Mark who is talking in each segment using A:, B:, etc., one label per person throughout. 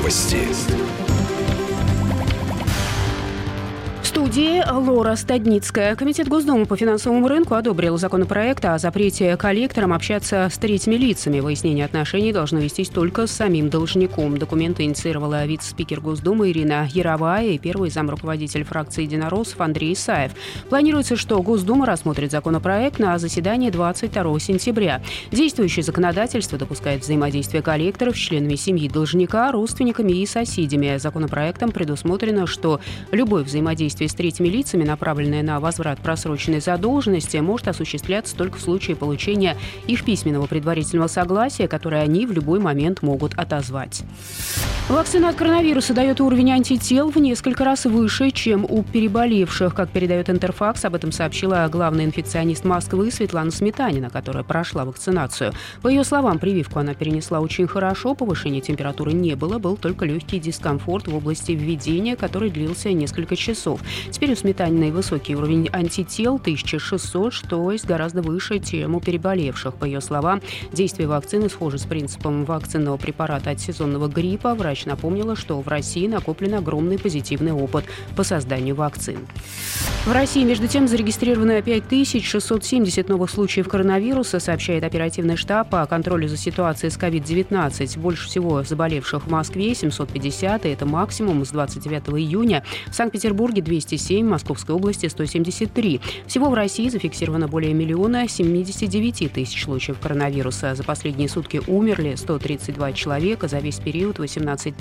A: Новости.
B: В студии Лора Стадницкая. Комитет Госдумы по финансовому рынку одобрил законопроект о запрете коллекторам общаться с третьими лицами. Выяснение отношений должно вестись только с самим должником. Документы инициировала вице-спикер Госдумы Ирина Яровая и первый замруководитель фракции единороссов Андрей Исаев. Планируется, что Госдума рассмотрит законопроект на заседании 22 сентября. Действующее законодательство допускает взаимодействие коллекторов с членами семьи должника, родственниками и соседями. Законопроектом предусмотрено, что любое взаимодействие с третьими лицами, направленное на возврат просроченной задолженности, может осуществляться только в случае получения их письменного предварительного согласия, которое они в любой момент могут отозвать. Вакцина от коронавируса дает уровень антител в несколько раз выше, чем у переболевших. Как передает Интерфакс, об этом сообщила главный инфекционист Москвы Светлана Сметанина, которая прошла вакцинацию. По ее словам, прививку она перенесла очень хорошо, повышения температуры не было, был только легкий дискомфорт в области введения, который длился несколько часов. Теперь у Сметаниной высокий уровень антител 1600, что есть гораздо выше, чем у переболевших. По ее словам, действие вакцины схоже с принципом вакцинного препарата от сезонного гриппа. Врач напомнила, что в России накоплен огромный позитивный опыт по созданию вакцин. В России, между тем, зарегистрировано 5670 новых случаев коронавируса, сообщает оперативный штаб по контролю за ситуацией с COVID-19. Больше всего заболевших в Москве 750, и это максимум с 29 июня. В Санкт-Петербурге 207, в Московской области 173. Всего в России зафиксировано более 1 079 000 случаев коронавируса. За последние сутки умерли 132 человека, за весь период 18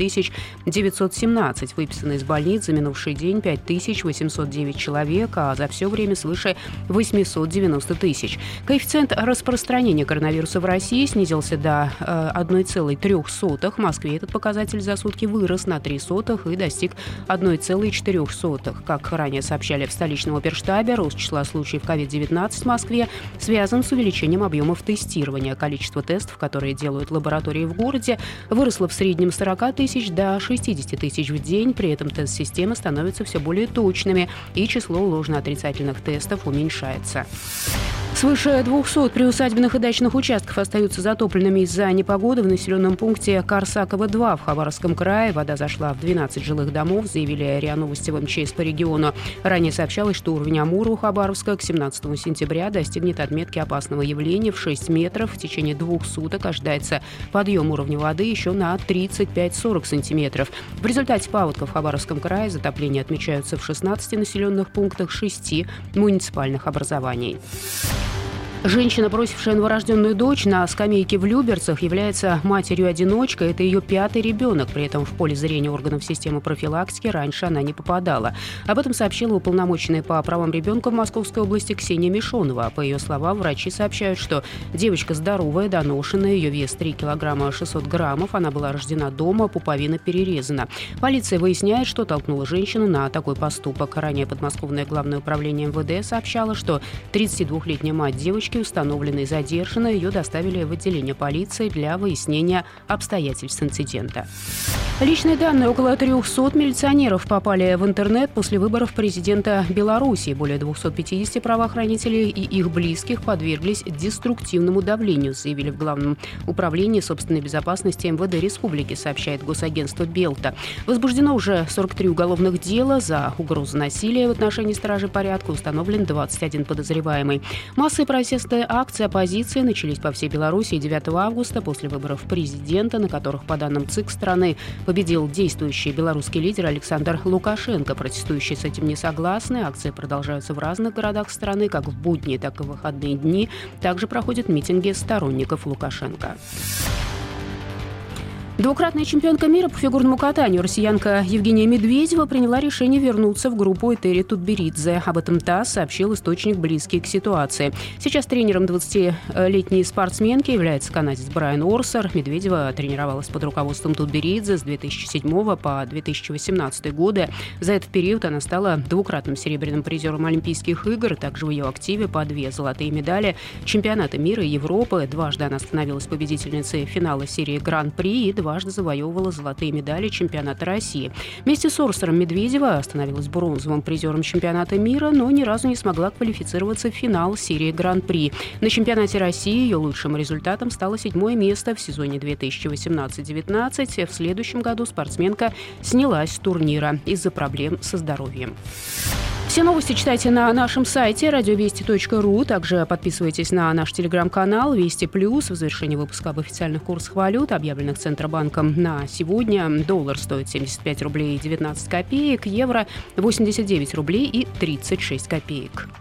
B: 917. Выписаны из больниц за минувший день 5809 человек, а за все время свыше 890 000. Коэффициент распространения коронавируса в России снизился до 1,03. В Москве этот показатель за сутки вырос на 0,03 и достиг 1,04. Как ранее сообщали в столичном оперштабе, рост числа случаев COVID-19 в Москве связан с увеличением объемов тестирования. Количество тестов, которые делают лаборатории в городе, выросло в среднем с 40 000 до 60 000 в день. При этом тест-системы становятся все более точными, и число ложно-отрицательных тестов уменьшается. Свыше 200 приусадебных и дачных участков остаются затопленными из-за непогоды в населенном пункте Корсаково-2 в Хабаровском крае. Вода зашла в 12 жилых домов, заявили РИА Новости в МЧС по региону. Ранее сообщалось, что уровень Амура у Хабаровска к 17 сентября достигнет отметки опасного явления в 6 метров. В течение 2 суток ожидается подъем уровня воды еще на 35-40 сантиметров. В результате паводков в Хабаровском крае затопления отмечаются в 16 населенных пунктах 6 муниципальных образований. Женщина, бросившая новорожденную дочь на скамейке в Люберцах, является матерью-одиночкой. Это ее 5-й ребенок. При этом в поле зрения органов системы профилактики раньше она не попадала. Об этом сообщила уполномоченная по правам ребенка в Московской области Ксения Мишонова. По ее словам, врачи сообщают, что девочка здоровая, доношенная, ее вес 3 килограмма 600 граммов. Она была рождена дома, пуповина перерезана. Полиция выясняет, что толкнула женщину на такой поступок. Ранее подмосковное главное управление МВД сообщало, что 32-летняя мать девочки установлена и задержана. Ее доставили в отделение полиции для выяснения обстоятельств инцидента. Личные данные около 300 милиционеров попали в интернет после выборов президента Беларуси. Более 250 правоохранителей и их близких подверглись деструктивному давлению, заявили в Главном управлении собственной безопасности МВД Республики, сообщает госагентство Белта. Возбуждено уже 43 уголовных дела за угрозу насилия в отношении стражей порядка. Установлен 21 подозреваемый. Массовые протестные акции оппозиции начались по всей Беларуси 9 августа после выборов президента, на которых, по данным ЦИК страны, победил действующий белорусский лидер Александр Лукашенко. Протестующие с этим не согласны. Акции продолжаются в разных городах страны, как в будние, так и в выходные дни. Также проходят митинги сторонников Лукашенко. Двукратная чемпионка мира по фигурному катанию россиянка Евгения Медведева приняла решение вернуться в группу Этери Тутберидзе. Об этом ТАСС сообщил источник, близкий к ситуации. Сейчас тренером 20-летней спортсменки является канадец Брайан Орсер. Медведева тренировалась под руководством Тутберидзе с 2007 по 2018 годы. За этот период она стала двукратным серебряным призером Олимпийских игр. Также в ее активе по 2 золотые медали чемпионата мира и Европы. Дважды она становилась победительницей финала серии Гран-при и 2 дважды завоевывала золотые медали чемпионата России. Вместе с Орсером Медведева становилась бронзовым призером чемпионата мира, но ни разу не смогла квалифицироваться в финал серии Гран-при. На чемпионате России ее лучшим результатом стало 7-е место в сезоне 2018-19. В следующем году спортсменка снялась с турнира из-за проблем со здоровьем. Все новости читайте на нашем сайте радиовести.ру. Также подписывайтесь на наш телеграм-канал Вести Плюс. В завершении выпуска об официальных курсах валют, объявленных Центробанком на сегодня. Доллар стоит 75 рублей 19 копеек, евро 89 рублей и 36 копеек.